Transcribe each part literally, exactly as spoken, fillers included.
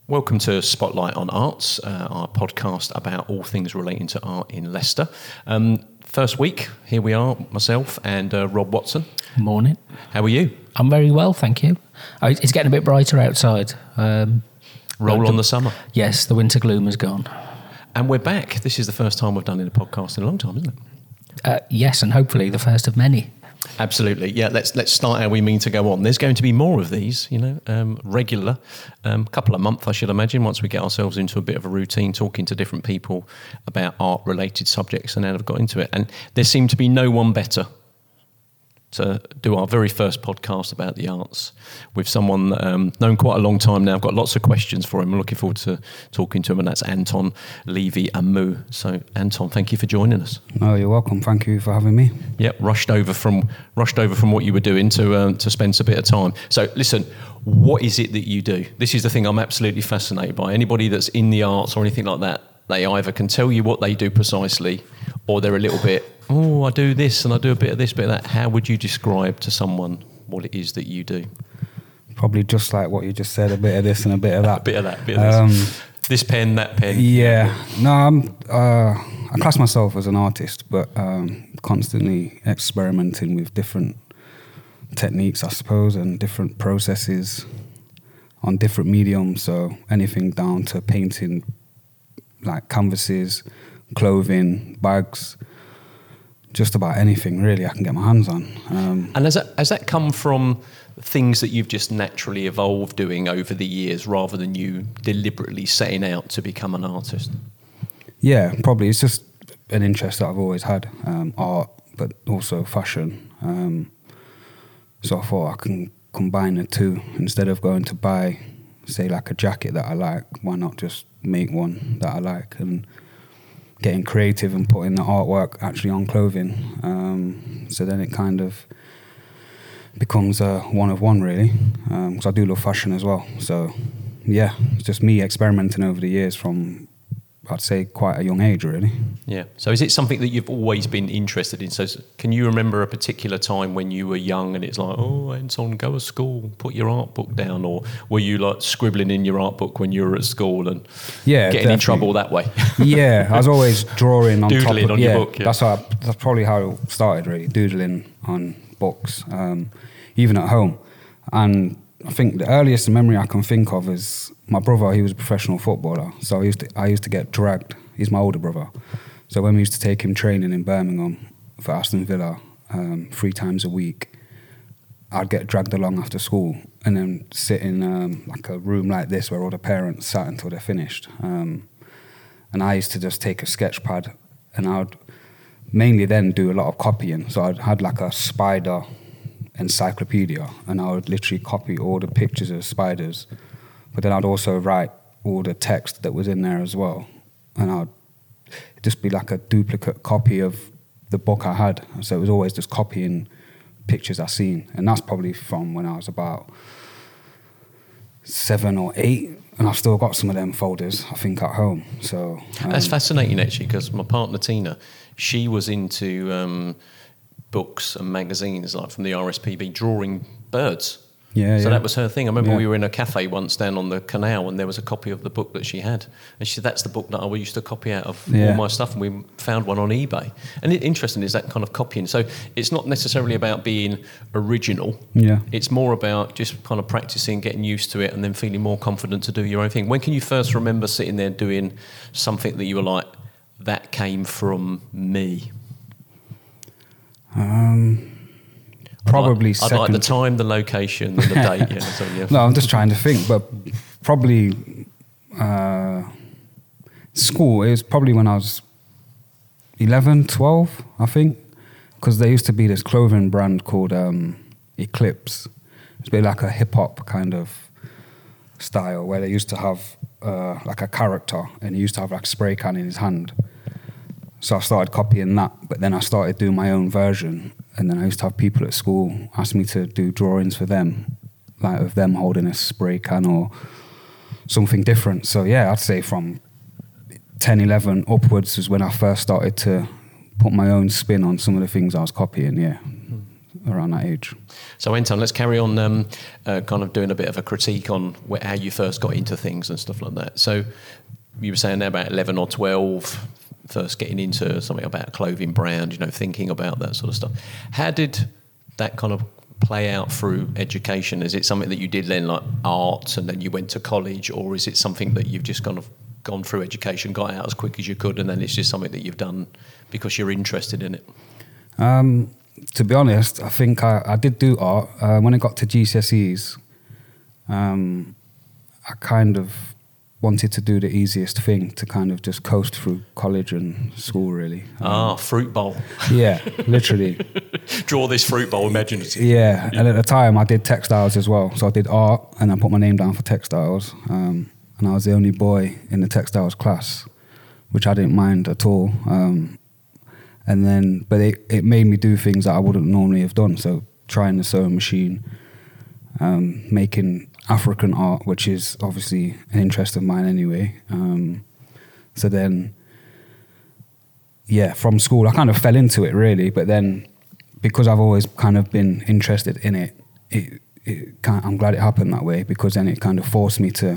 Welcome to Spotlight on Arts, uh, our podcast about all things relating to art in Leicester. Um, first week, here we are, myself and uh, Rob Watson. Morning. How are you? I'm very well, thank you. Oh, it's getting a bit brighter outside. Um, Roll the, on the summer. Yes, the winter gloom is gone. And we're back. This is the first time we've done in a podcast in a long time, isn't it? Uh, yes, and hopefully the first of many. Absolutely. Yeah, let's let's start how we mean to go on. There's going to be more of these, you know, um, regular, um, couple a month, I should imagine, once we get ourselves into a bit of a routine, talking to different people about art-related subjects and how they've got into it. And there seemed to be no one better to do our very first podcast about the arts with someone um, known quite a long time now. I've got lots of questions for him. I'm looking forward to talking to him, and that's Anton Levy-Amu. So, Anton, thank you for joining us. No, you're welcome. Thank you for having me. Yep, rushed over from rushed over from what you were doing to um, to spend a bit of time. So, listen, what is it that you do? This is the thing I'm absolutely fascinated by. Anybody that's in the arts or anything like that, they either can tell you what they do precisely, or they're a little bit, oh, I do this and I do a bit of this, bit of that. How would you describe to someone what it is that you do? Probably just like what you just said, a bit of this and a bit of that. A bit of that, a bit of um, this. This pen, that pen. Yeah. No, I'm, uh, I class myself as an artist, but um, constantly experimenting with different techniques, I suppose, and different processes on different mediums. So anything down to painting, like canvases, clothing, bags, just about anything really I can get my hands on. Um, and has that, has that come from things that you've just naturally evolved doing over the years rather than you deliberately setting out to become an artist? Yeah, probably. It's just an interest that I've always had, um, art, but also fashion. Um, so I thought I can combine the two. Instead of going to buy, say, like a jacket that I like, why not just make one that I like? And getting creative and putting the artwork actually on clothing. Um, so then it kind of becomes a one of one, really, because um, I do love fashion as well. So yeah, it's just me experimenting over the years from, I'd say, quite a young age, really. Yeah. So is it something that you've always been interested in? So can you remember a particular time when you were young and it's like, oh, Anton, go to school, put your art book down? Or were you like scribbling in your art book when you were at school and yeah, getting definitely. in trouble that way? Yeah, I was always drawing on doodling top of on yeah, your book. Yeah. That's, how I, that's probably how it started, really, doodling on books, um, even at home. And I think the earliest memory I can think of is my brother. He was a professional footballer, so I used to I used to get dragged. He's my older brother, so when we used to take him training in Birmingham for Aston Villa um, three times a week, I'd get dragged along after school and then sit in um, like a room like this where all the parents sat until they're finished. Um, and I used to just take a sketch pad and I'd mainly then do a lot of copying. So I had like a spider encyclopedia and I would literally copy all the pictures of spiders, but then I'd also write all the text that was in there as well, and I'd just be like a duplicate copy of the book I had. So it was always just copying pictures I seen, and that's probably from when I was about seven or eight, and I've still got some of them folders, I think, at home. So um, that's fascinating, actually, because my partner Tina, she was into um, books and magazines, like from the R S P B, drawing birds. Yeah, so yeah. that was her thing. I remember yeah. we were in a cafe once down on the canal and there was a copy of the book that she had. And she said, that's the book that I used to copy out of yeah. all my stuff. And we found one on eBay. And it interesting is that kind of copying. So it's not necessarily about being original. Yeah. It's more about just kind of practicing, getting used to it, and then feeling more confident to do your own thing. When can you first remember sitting there doing something that you were like, that came from me? Um... Probably I'd like, second. I'd like the time, the location, and the date. Yeah, so, yeah. No, I'm just trying to think, but probably uh, school. It was probably when I was eleven, twelve, I think, because there used to be this clothing brand called um, Eclipse. It's a bit like a hip hop kind of style where they used to have uh, like a character, and he used to have like a spray can in his hand. So I started copying that, but then I started doing my own version. And then I used to have people at school ask me to do drawings for them, like of them holding a spray can or something different. So yeah, I'd say from ten, eleven upwards was when I first started to put my own spin on some of the things I was copying, yeah. around that age. So, Anton, let's carry on um, uh, kind of doing a bit of a critique on wh- how you first got into things and stuff like that. So, you were saying there about eleven or twelve, first getting into something about a clothing brand, you know, thinking about that sort of stuff. How did that kind of play out through education? Is it something that you did then, like art, and then you went to college, or is it something that you've just kind of gone through education, got out as quick as you could, and then it's just something that you've done because you're interested in it? Um, to be honest, I think I, I did do art. Uh, when I got to G C S Es, um, I kind of wanted to do the easiest thing to kind of just coast through college and school, really. Um, Ah, fruit bowl. Yeah, literally. Draw this fruit bowl, imaginative. Yeah, and at the time I did textiles as well. So I did art and I put my name down for textiles. Um, and I was the only boy in the textiles class, which I didn't mind at all. Um, and then, but it, it made me do things that I wouldn't normally have done. So trying the sewing machine, um, making African art, which is obviously an interest of mine anyway. Um, so then, yeah, from school, I kind of fell into it really, but then because I've always kind of been interested in it, it, it kind of, I'm glad it happened that way, because then it kind of forced me to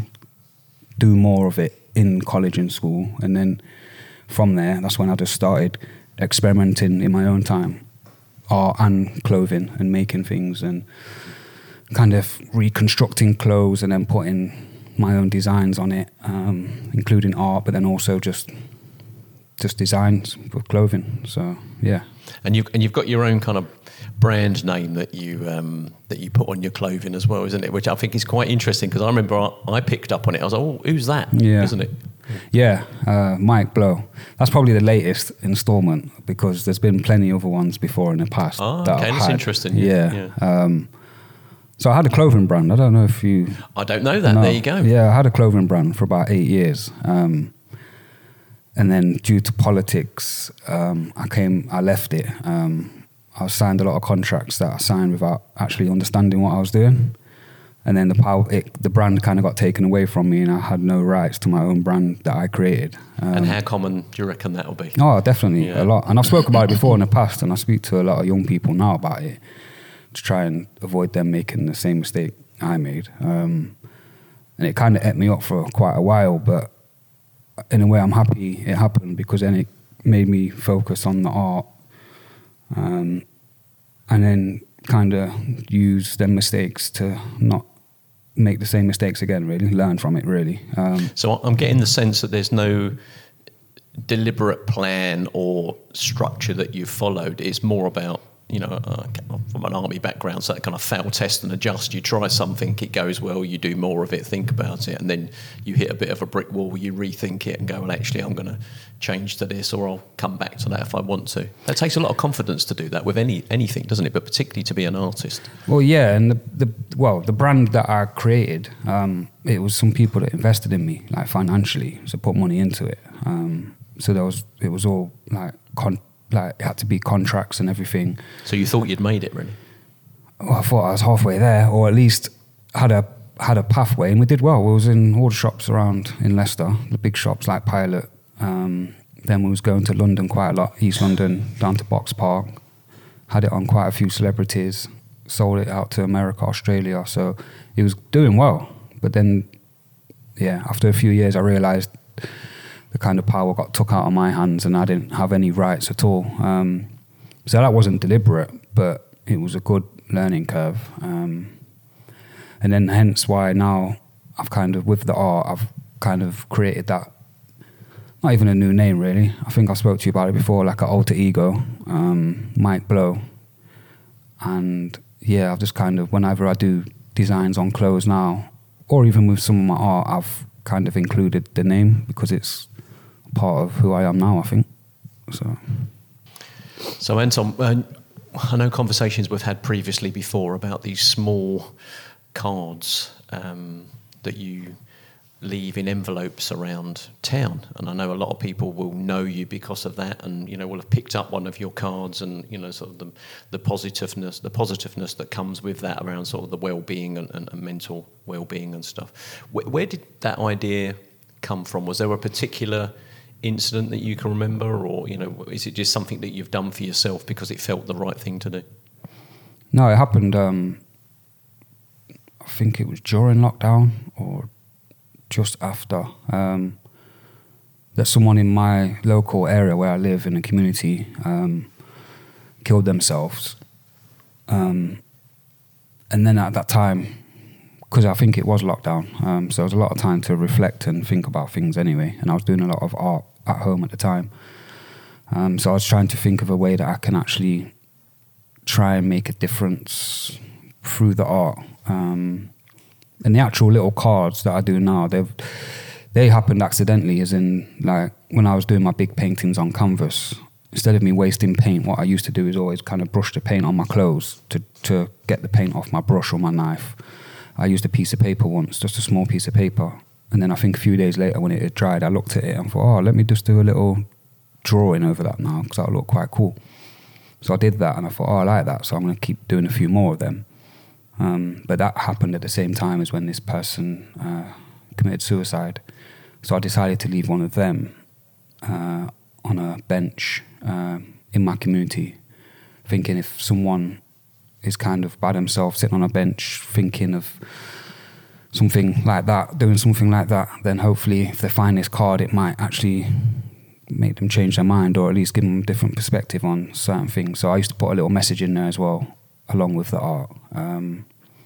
do more of it in college and school. And then from there, that's when I just started experimenting in my own time, art and clothing, and making things and kind of reconstructing clothes and then putting my own designs on it, um, including art, but then also just just designs for clothing. So yeah. And you and you've got your own kind of brand name that you um, that you put on your clothing as well, isn't it? Which I think is quite interesting, because I remember I, I picked up on it. I was like, oh, who's that? Yeah. Isn't it? Yeah, uh, Mike Blow. That's probably the latest instalment, because there's been plenty other ones before in the past. Oh, that okay, I've that's had. interesting. Yeah. Yeah. Um, so I had a clothing brand. I don't know if you... I don't know that. know. There you go. Yeah, I had a clothing brand for about eight years. Um, and then due to politics, um, I came, I left it. Um, I signed a lot of contracts that I signed without actually understanding what I was doing. And then the power, it, the brand kind of got taken away from me, and I had no rights to my own brand that I created. Um, And how common do you reckon that will be? Oh, definitely, Yeah. a lot. And I've spoken about it before in the past, and I speak to a lot of young people now about it to try and avoid them making the same mistake I made. Um, and it kind of ate me up for quite a while, but in a way I'm happy it happened, because then it made me focus on the art, um, and then kind of use them mistakes to not make the same mistakes again, really, learn from it, really. Um, So I'm getting the sense that there's no deliberate plan or structure that you've followed. It's more about, you know, uh, from an army background, so that kind of fail, test and adjust. You try something, it goes well, you do more of it, think about it, and then you hit a bit of a brick wall, you rethink it and go, well, actually, I'm going to change to this, or I'll come back to that if I want to. That takes a lot of confidence to do that with any anything, doesn't it? But particularly to be an artist. Well, yeah, and the, the well, the brand that I created, um, it was some people that invested in me, like financially, so put money into it. Um, so there was, it was all like, con- like it had to be contracts and everything. So you thought you'd made it, really? Well, I thought I was halfway there, or at least had a had a pathway, and we did well. We was in all the shops around in Leicester, the big shops like Pilot. Um, then we was going to London quite a lot, East London, down to Box Park. Had it on quite a few celebrities, sold it out to America, Australia. So it was doing well. But then, yeah, after a few years, I realised the kind of power got took out of my hands, and I didn't have any rights at all. Um, so that wasn't deliberate, but it was a good learning curve. Um, and then hence why now I've kind of, with the art, I've kind of created that, not even a new name really. I think I spoke to you about it before, like an alter ego, um, Mike Blow. And yeah, I've just kind of, whenever I do designs on clothes now, or even with some of my art, I've kind of included the name, because it's part of who I am now, I think. So, so Anton, uh, I know conversations we've had previously before about these small cards um, that you leave in envelopes around town, and I know a lot of people will know you because of that, and you know will have picked up one of your cards, and you know sort of the, the positiveness, the positiveness that comes with that around sort of the well-being and, and, and mental well-being and stuff. Where, where did that idea come from? Was there a particular incident that you can remember, or you know, is it just something that you've done for yourself because it felt the right thing to do? No, it happened. Um, I think it was during lockdown or just after. Um, that someone in my local area where I live in a community um, killed themselves. Um, and then at that time, because I think it was lockdown, um, so there was a lot of time to reflect and think about things anyway. And I was doing a lot of art at home at the time. Um, so I was trying to think of a way that I can actually try and make a difference through the art. Um, and the actual little cards that I do now, they've they happened accidentally, as in like when I was doing my big paintings on canvas. Instead of me wasting paint, what I used to do is always kind of brush the paint on my clothes to, to get the paint off my brush or my knife. I used a piece of paper once, just a small piece of paper. And then I think a few days later when it had dried, I looked at it and thought, oh, let me just do a little drawing over that now because that'll look quite cool. So I did that and I thought, oh, I like that, so I'm going to keep doing a few more of them. Um, but that happened at the same time as when this person uh, committed suicide. So I decided to leave one of them uh, on a bench uh, in my community, thinking if someone is kind of by themselves sitting on a bench thinking of something like that, doing something like that, then hopefully if they find this card, it might actually make them change their mind or at least give them a different perspective on certain things. So I used to put a little message in there as well, along with the art. Um,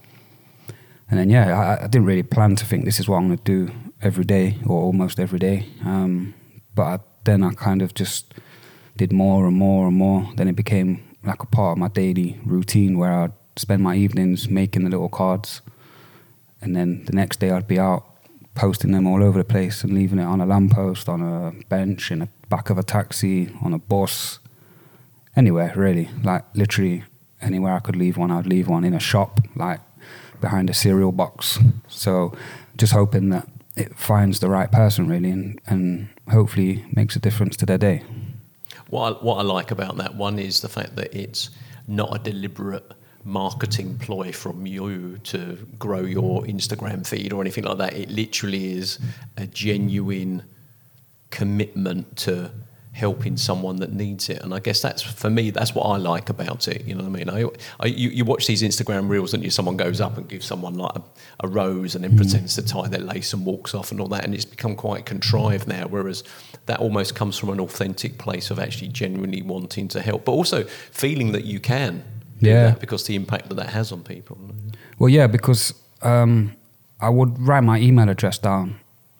and then, yeah, I, I didn't really plan to think this is what I'm going to do every day or almost every day. Um, but I, then I kind of just did more and more and more. Then it became like a part of my daily routine where I'd spend my evenings making the little cards. And then the next day I'd be out posting them all over the place and leaving it on a lamppost, on a bench, in the back of a taxi, on a bus, anywhere really. Like literally anywhere I could leave one, I'd leave one in a shop, like behind a cereal box. So just hoping that it finds the right person really and, and hopefully makes a difference to their day. What I, what I like about that one is the fact that it's not a deliberate marketing ploy from you to grow your Instagram feed or anything like that. It literally is a genuine commitment to helping someone that needs it. And I guess that's, for me, that's what I like about it. You know what I mean? I, I, you, you watch these Instagram reels and you, someone goes up and gives someone like a, a rose and then mm. pretends to tie their lace and walks off and all that. And it's become quite contrived now, whereas that almost comes from an authentic place of actually genuinely wanting to help, but also feeling that you can do yeah. that because the impact that that has on people. Well, yeah, because um, I would write my email address down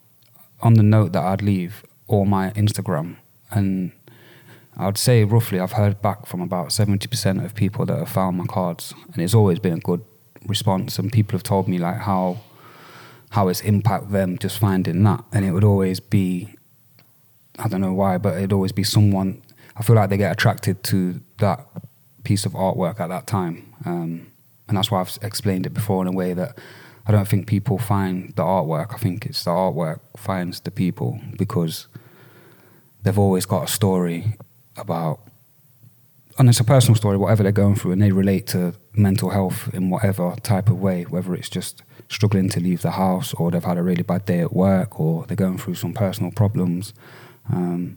on the note that I'd leave or my Instagram. And I'd say roughly I've heard back from about seventy percent of people that have found my cards. And it's always been a good response. And people have told me like how how it's impacted them just finding that. And it would always be, I don't know why, but it'd always be someone, I feel like they get attracted to that piece of artwork at that time. Um, and that's why I've explained it before in a way that I don't think people find the artwork. I think it's the artwork finds the people because they've always got a story about, and it's a personal story, whatever they're going through, and they relate to mental health in whatever type of way, whether it's just struggling to leave the house or they've had a really bad day at work or they're going through some personal problems. Um,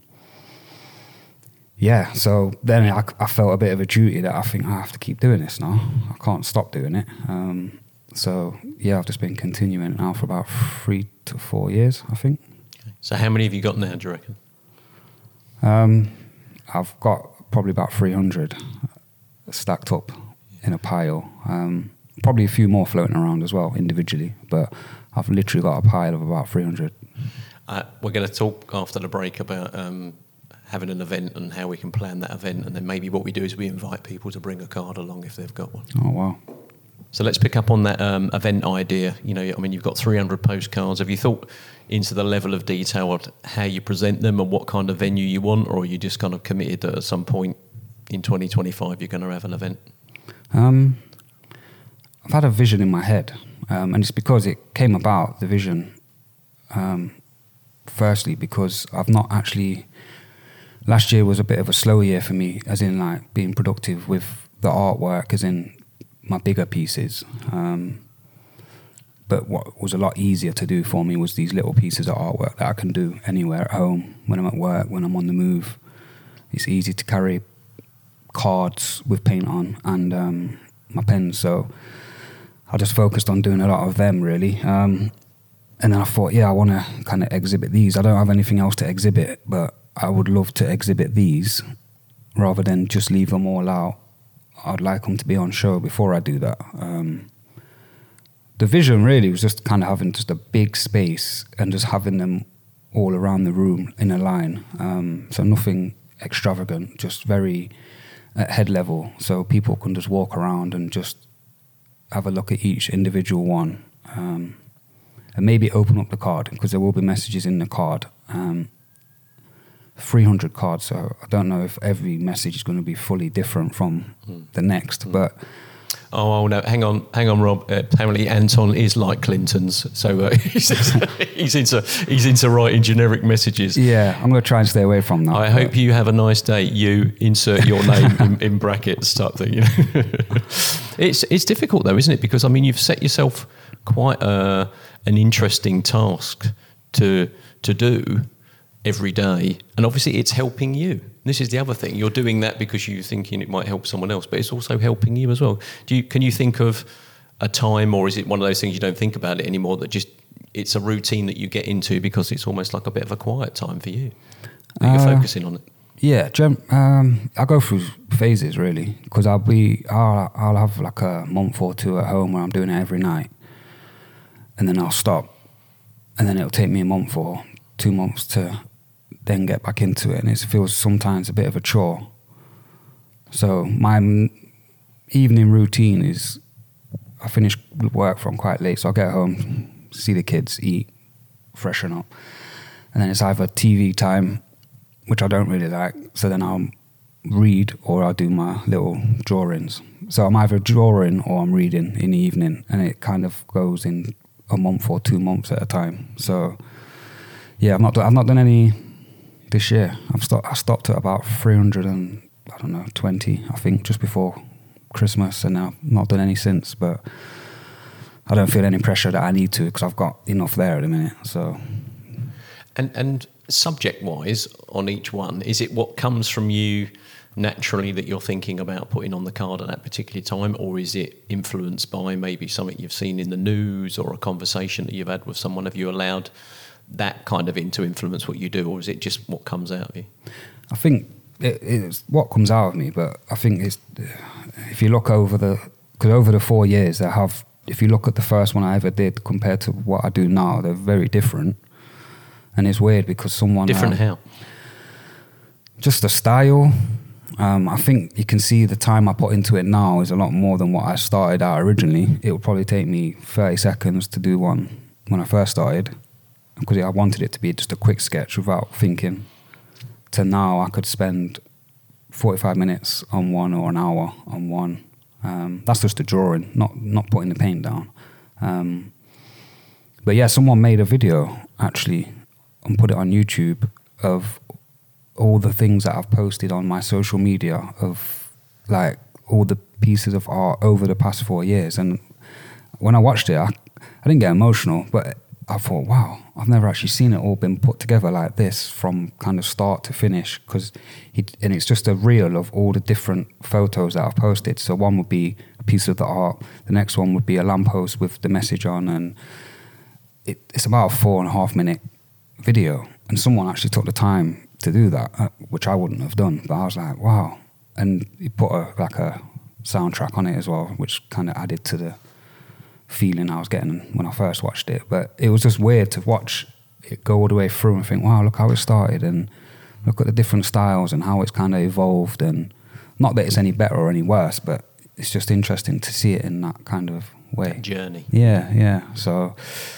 yeah, so then I, I felt a bit of a duty that I think I have to keep doing this now. I can't stop doing it. Um, so yeah, I've just been continuing now for about three to four years, I think. So how many have you got now, do you reckon? Um, I've got probably about three hundred stacked up in a pile. Um, probably a few more floating around as well individually, but I've literally got a pile of about three hundred. Uh, we're going to talk after the break about um, having an event and how we can plan that event, and then maybe what we do is we invite people to bring a card along if they've got one. Oh, wow. So let's pick up on that um, event idea. You know, I mean, you've got three hundred postcards. Have you thought into the level of detail of how you present them and what kind of venue you want, or are you just kind of committed that at some point in twenty twenty-five you're going to have an event? Um, I've had a vision in my head, um, and it's because it came about, the vision, um, firstly, because I've not actually... Last year was a bit of a slow year for me, as in like being productive with the artwork, as in my bigger pieces. Um, but what was a lot easier to do for me was these little pieces of artwork that I can do anywhere at home, when I'm at work, when I'm on the move. It's easy to carry cards with paint on, and um, my pens. So I just focused on doing a lot of them, really. Um, and then I thought, yeah, I want to kind of exhibit these. I don't have anything else to exhibit, but I would love to exhibit these rather than just leave them all out. I'd like them to be on show before I do that. Um, the vision really was just kind of having just a big space and just having them all around the room in a line. Um, so nothing extravagant, just very at head level, so people can just walk around and just have a look at each individual one, um, and maybe open up the card, because there will be messages in the card. Um, three hundred cards, so I don't know if every message is going to be fully different from mm. the next, mm. but... Oh, oh no! Hang on, hang on, Rob. Uh, apparently, Anton is like Clinton's, so uh, he's, he's into he's into writing generic messages. Yeah, I'm going to try and stay away from that. I hope you have a nice day. You insert your name in, in brackets, type thing. You know? It's it's difficult though, isn't it? Because I mean, you've set yourself quite a, an interesting task to to do every day, and obviously, it's helping you. This is the other thing. You're doing that because you're thinking it might help someone else, but it's also helping you as well. Do you, can you think of a time, or is it one of those things you don't think about it anymore, that just it's a routine that you get into because it's almost like a bit of a quiet time for you? That you're uh, focusing on it. Yeah, um, I go through phases really, because I'll be I'll, I'll have like a month or two at home where I'm doing it every night, and then I'll stop, and then it'll take me a month or two months to then get back into it, and it feels sometimes a bit of a chore. So my m- evening routine is I finish work from quite late, so I'll get home, see the kids, eat, freshen up, and then it's either T V time, which I don't really like, so then I'll read or I'll do my little drawings. So I'm either drawing or I'm reading in the evening, and it kind of goes in a month or two months at a time. So yeah, I've not done, I've not done any this year. I've stopped. I stopped at about three hundred and I don't know twenty, I think, just before Christmas, and I've not done any since. But I don't feel any pressure that I need to, because I've got enough there at the minute. So, and and subject wise on each one, is it what comes from you naturally that you're thinking about putting on the card at that particular time, or is it influenced by maybe something you've seen in the news or a conversation that you've had with someone? Have you allowed that kind of in to influence what you do, or is it just what comes out of you? I think it, it's what comes out of me, but I think it's, if you look over the, because over the four years I have, if you look at the first one I ever did compared to what I do now, they're very different. And it's weird because someone... Different um, how? Just the style. Um, I think you can see the time I put into it now is a lot more than what I started out originally. It would probably take me thirty seconds to do one when I first started, because I wanted it to be just a quick sketch without thinking. To now, I could spend forty-five minutes on one or an hour on one. Um, that's just a drawing, not not putting the paint down. Um, but yeah, someone made a video, actually, and put it on YouTube of all the things that I've posted on my social media, of like all the pieces of art over the past four years. And when I watched it, I, I didn't get emotional, but I thought, wow, I've never actually seen it all been put together like this from kind of start to finish. Cause he, and it's just a reel of all the different photos that I've posted. So one would be a piece of the art. The next one would be a lamppost with the message on. And it, it's about a four and a half minute video. And someone actually took the time to do that, uh, which I wouldn't have done. But I was like, wow. And he put a, like a soundtrack on it as well, which kind of added to the feeling I was getting when I first watched it. But it was just weird to watch it go all the way through and think, wow, look how it started, and look at the different styles and how it's kind of evolved. And not that it's any better or any worse, but it's just interesting to see it in that kind of way. That journey. Yeah, yeah. So,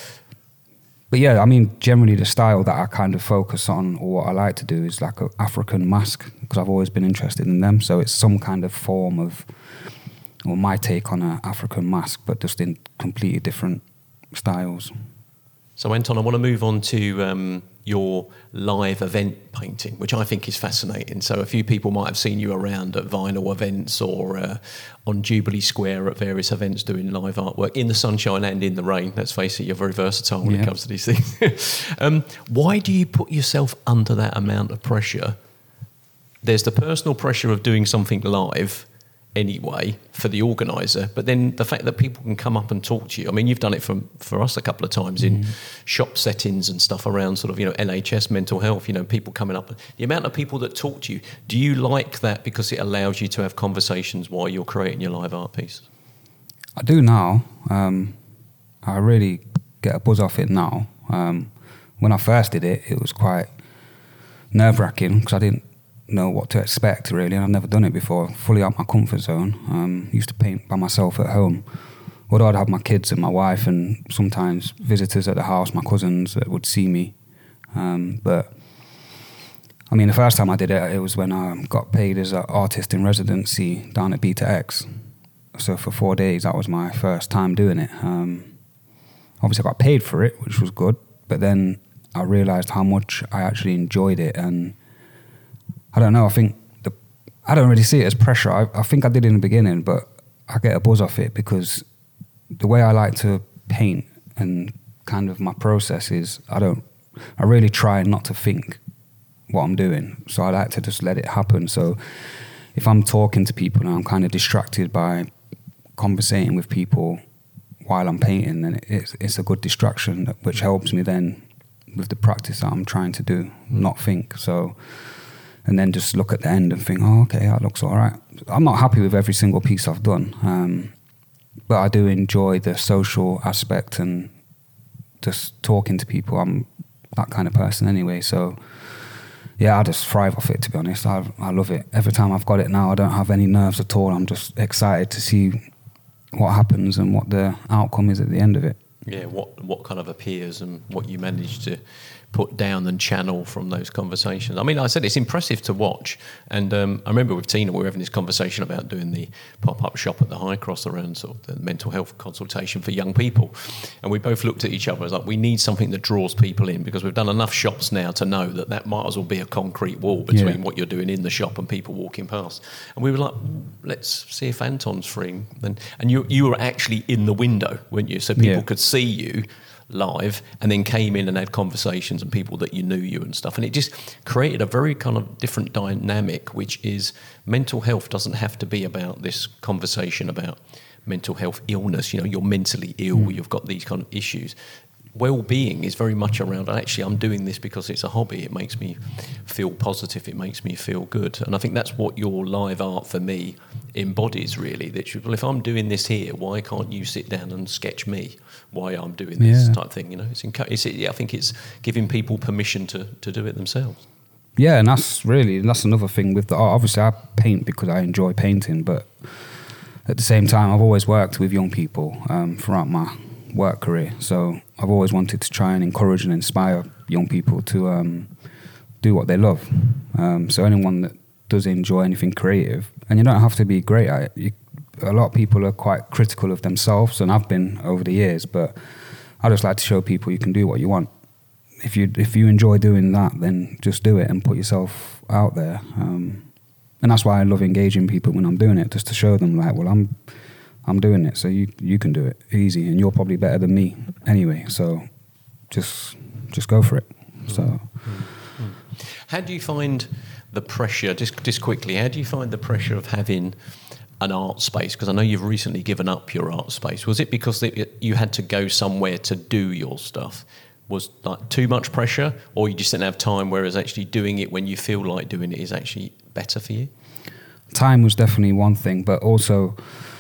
but yeah, I mean, generally the style that I kind of focus on, or what I like to do, is like an African mask, because I've always been interested in them. So it's some kind of form of, or my take on an African mask, but just in completely different styles. So Anton, I want to move on to um, your live event painting, which I think is fascinating. So a few people might have seen you around at vinyl events or uh, on Jubilee Square at various events doing live artwork in the sunshine and in the rain. Let's face it, you're very versatile when yeah. it comes to these things. um, why do you put yourself under that amount of pressure? There's the personal pressure of doing something live anyway for the organizer, but then the fact that people can come up and talk to you. I mean, you've done it from for us a couple of times in mm. shop settings and stuff around sort of, you know, N H S, mental health, you know, people coming up. The amount of people that talk to you, do you like that because it allows you to have conversations while you're creating your live art piece? I do now. Um, I really get a buzz off it now. Um, when I first did it, it was quite nerve-wracking because I didn't know what to expect, really. I've never done it before, fully out my comfort zone. Um, used to paint by myself at home. Although I'd have my kids and my wife and sometimes visitors at the house, my cousins that would see me. Um, but, I mean, the first time I did it, it was when I got paid as an artist in residency down at Beta X. So for four days, that was my first time doing it. Um, obviously, I got paid for it, which was good. But then I realised how much I actually enjoyed it. And I don't know, I think, the, I don't really see it as pressure. I, I think I did in the beginning, but I get a buzz off it because the way I like to paint and kind of my process is I don't, I really try not to think what I'm doing. So I like to just let it happen. So if I'm talking to people and I'm kind of distracted by conversating with people while I'm painting, then it's, it's a good distraction, which helps me then with the practice that I'm trying to do, not think. So, and then just look at the end and think, oh, okay, that looks all right. I'm not happy with every single piece I've done, um, but I do enjoy the social aspect and just talking to people. I'm that kind of person anyway, so yeah, I just thrive off it, to be honest. I, I love it. Every time I've got it now, I don't have any nerves at all. I'm just excited to see what happens and what the outcome is at the end of it. Yeah, what what kind of appears and what you manage to put down and channel from those conversations. I mean, like I said, it's impressive to watch. And um, I remember with Tina, we were having this conversation about doing the pop-up shop at the High Cross around sort of the mental health consultation for young people. And we both looked at each other as like, we need something that draws people in, because we've done enough shops now to know that that might as well be a concrete wall between yeah. what you're doing in the shop and people walking past. And we were like, let's see if Anton's free. And, and you, you were actually in the window, weren't you? So people yeah. could see you live, and then came in and had conversations and people that you knew you and stuff, and it just created a very kind of different dynamic, which is mental health doesn't have to be about this conversation about mental health illness, you know, you're mentally ill, mm. you've got these kind of issues. Well-being is very much around, actually I'm doing this because it's a hobby, it makes me feel positive, it makes me feel good. And I think that's what your live art for me embodies, really, that you, well, if I'm doing this here, why can't you sit down and sketch me why I'm doing this yeah. type thing, you know? It's, it's I think it's giving people permission to, to do it themselves. Yeah, and that's really, that's another thing with the art. Obviously I paint because I enjoy painting, but at the same time I've always worked with young people um, throughout my work career, so I've always wanted to try and encourage and inspire young people to um, do what they love. Um, so anyone that does enjoy anything creative, and you don't have to be great at it. You, a lot of people are quite critical of themselves, and I've been over the years, but I just like to show people you can do what you want. If you if you enjoy doing that, then just do it and put yourself out there. Um, and that's why I love engaging people when I'm doing it, just to show them like, well, I'm I'm doing it, so you you can do it easy, and you're probably better than me anyway. So just just go for it. So, mm-hmm. How do you find the pressure? Just just quickly, how do you find the pressure of having an art space? Because I know you've recently given up your art space. Was it because it, you had to go somewhere to do your stuff? Was like too much pressure, or you just didn't have time? Whereas actually doing it when you feel like doing it is actually better for you. Time was definitely one thing, but also,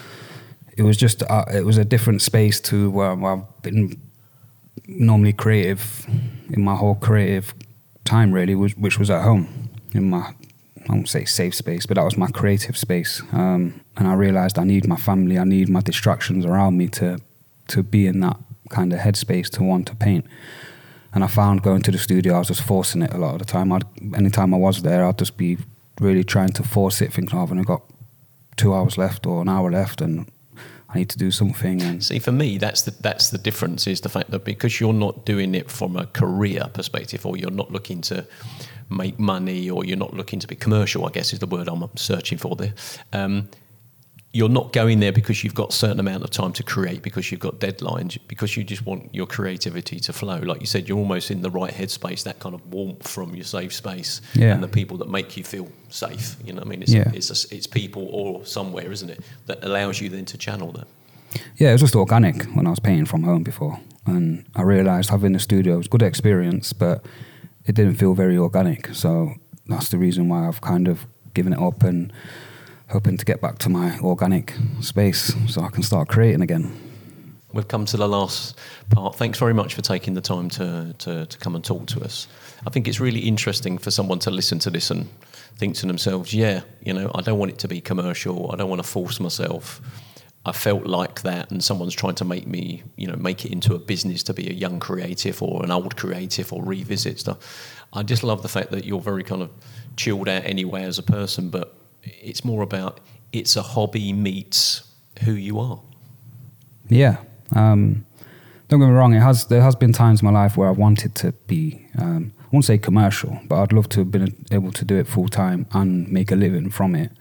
it was just, uh, it was a different space to where I've been normally creative in my whole creative time, really, which, which was at home, in my, I won't say safe space, but that was my creative space. Um, and I realised I need my family, I need my distractions around me to to be in that kind of headspace to want to paint. And I found going to the studio, I was just forcing it a lot of the time. I'd, anytime I was there, I'd just be really trying to force it, thinking, oh, I've only got two hours left or an hour left, and I need to do something. And see, for me, that's the that's the difference, is the fact that because you're not doing it from a career perspective, or you're not looking to make money, or you're not looking to be commercial, I guess is the word I'm searching for there. Um, you're not going there because you've got a certain amount of time to create, because you've got deadlines, because you just want your creativity to flow. Like you said, you're almost in the right headspace, that kind of warmth from your safe space yeah. and the people that make you feel safe. You know what I mean? It's, yeah. it's, a, it's people or somewhere, isn't it, that allows you then to channel them. Yeah, it was just organic when I was painting from home before. And I realised having the studio was a good experience, but it didn't feel very organic. So that's the reason why I've kind of given it up and hoping to get back to my organic space so I can start creating again. We've come to the last part. Thanks very much for taking the time to, to, to come and talk to us. I think it's really interesting for someone to listen to this and think to themselves, yeah, you know, I don't want it to be commercial. I don't want to force myself. I felt like that, and someone's trying to make me, you know, make it into a business to be a young creative or an old creative or revisit stuff. I just love the fact that you're very kind of chilled out anyway as a person, but it's more about it's a hobby meets who you are. Yeah. Um, don't get me wrong, it has there has been times in my life where I wanted to be, um, I won't say commercial, but I'd love to have been able to do it full time and make a living from it.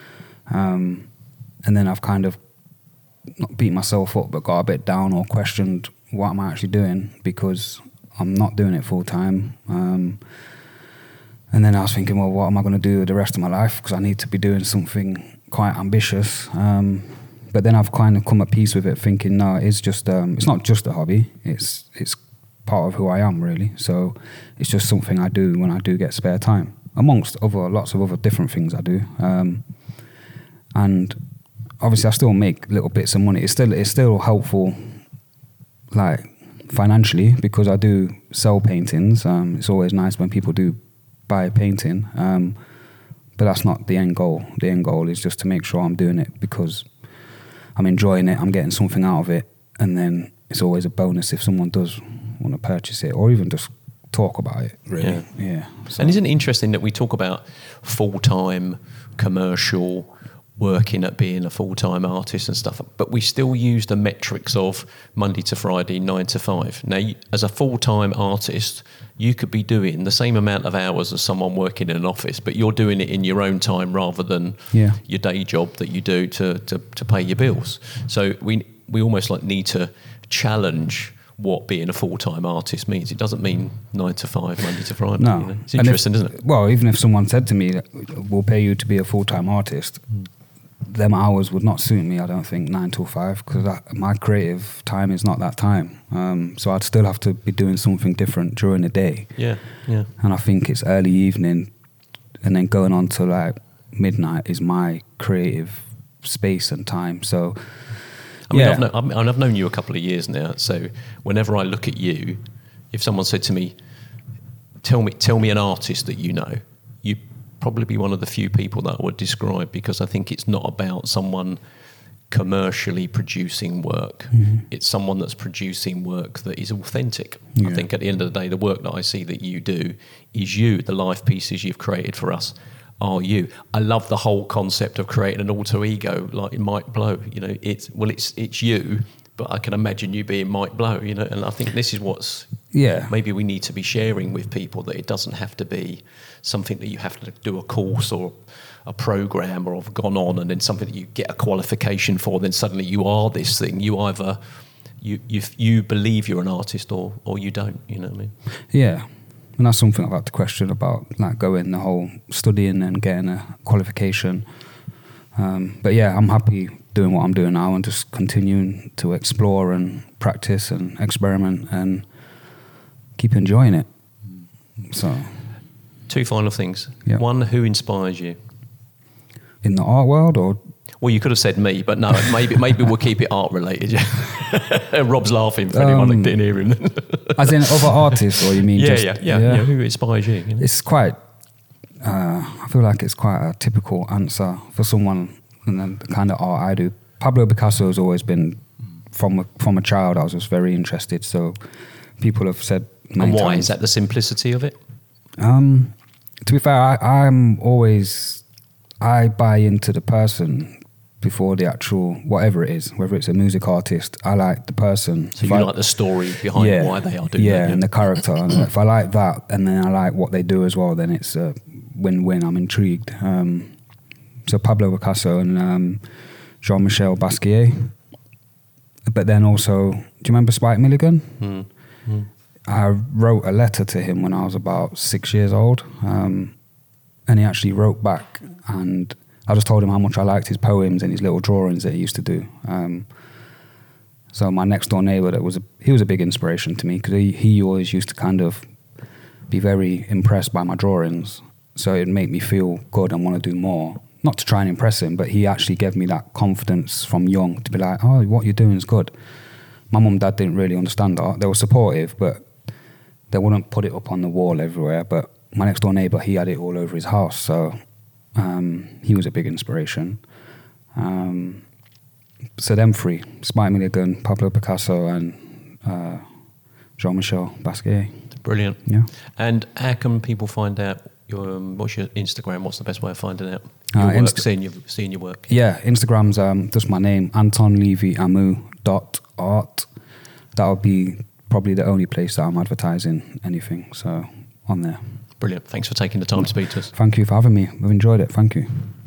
Um, and then I've kind of not beat myself up, but got a bit down or questioned what am I actually doing, because I'm not doing it full time. Um, and then I was thinking, well, what am I going to do the rest of my life? Because I need to be doing something quite ambitious. Um, but then I've kind of come at peace with it, thinking, no, it's just, um, it's not just a hobby. It's it's part of who I am, really. So it's just something I do when I do get spare time, amongst other lots of other different things I do. Um, and obviously, I still make little bits of money. It's still it's still helpful, like financially, because I do sell paintings. Um, it's always nice when people do buy a painting, um, but that's not the end goal. The end goal is just to make sure I'm doing it because I'm enjoying it. I'm getting something out of it, and then it's always a bonus if someone does want to purchase it or even just talk about it. Really, yeah. yeah so. And isn't it interesting that we talk about full-time commercial working at being a full-time artist and stuff, but we still use the metrics of Monday to Friday, nine to five. Now, as a full-time artist, you could be doing the same amount of hours as someone working in an office, but you're doing it in your own time rather than yeah. your day job that you do to, to, to pay your bills. So we we almost like need to challenge what being a full-time artist means. It doesn't mean nine to five, Monday to Friday. No. You know? It's interesting, if, isn't it? Well, even if someone said to me, we'll pay you to be a full-time artist, mm. them hours would not suit me, I don't think, nine till five, because my creative time is not that time. Um, so I'd still have to be doing something different during the day. Yeah, yeah. And I think it's early evening and then going on to like midnight is my creative space and time. So, I mean, yeah. I've, known, I mean, I've known you a couple of years now, so whenever I look at you, if someone said to me, tell me, tell me an artist that you know, you probably be one of the few people that I would describe, because I think it's not about someone commercially producing work. Mm-hmm. It's someone that's producing work that is authentic. Yeah. I think at the end of the day, the work that I see that you do is you. The life pieces you've created for us are you. I love the whole concept of creating an alter ego like Mike Blow. You know, it's well, it's it's you, but I can imagine you being Mike Blow. You know, and I think this is what's yeah. maybe we need to be sharing with people, that it doesn't have to be something that you have to do a course or a program or have gone on and then something that you get a qualification for. Then suddenly you are this thing. You either you you you believe you're an artist or or you don't. You know what I mean? Yeah. And that's something I've had to question about, like going the whole studying and getting a qualification. Um, but yeah, I'm happy doing what I'm doing now and just continuing to explore and practice and experiment and keep enjoying it. So, two final things. Yeah. One, who inspires you? In the art world, or? Well, you could have said me, but no, maybe maybe we'll keep it art related. Yeah. Rob's laughing for Um, anyone that didn't hear him. As in other artists, or you mean yeah, just... yeah, yeah, yeah, yeah. Who inspires you? you know? It's quite... Uh, I feel like it's quite a typical answer for someone and then the kind of art I do. Pablo Picasso has always been, from a, from a child, I was just very interested. So people have said many And why? times, Is that the simplicity of it? Um, to be fair, I, I'm always... I buy into the person before the actual, whatever it is, whether it's a music artist, I like the person. So If you I, like the story behind yeah, why they are doing yeah, that. and the character. And if I like that, and then I like what they do as well, then it's a win-win. I'm intrigued. Um, so Pablo Picasso, and um, Jean-Michel Basquiat. But then also, do you remember Spike Milligan? Mm. Mm. I wrote a letter to him when I was about six years old, um, and he actually wrote back, and I just told him how much I liked his poems and his little drawings that he used to do. Um, so my next door neighbour, that was a, he was a big inspiration to me, because he, he always used to kind of be very impressed by my drawings. So it'd make me feel good and want to do more. Not to try and impress him, but he actually gave me that confidence from young to be like, oh, what you're doing is good. My mum and dad didn't really understand art. They were supportive, but they wouldn't put it up on the wall everywhere. But my next door neighbour, he had it all over his house. So um, he was a big inspiration. Um, so them three, Spike Milligan, Pablo Picasso, and uh, Jean-Michel Basquiat. Brilliant. Yeah. And how can people find out your, um, what's your Instagram? What's the best way of finding out Uh, your work, Insta- seeing your seeing your work? Yeah, Instagram's um, just my name, Anton Levy Amu dot art. That'll be probably the only place that I'm advertising anything. So on there. Brilliant. Thanks for taking the time to speak to us. Thank you for having me. I've enjoyed it. Thank you.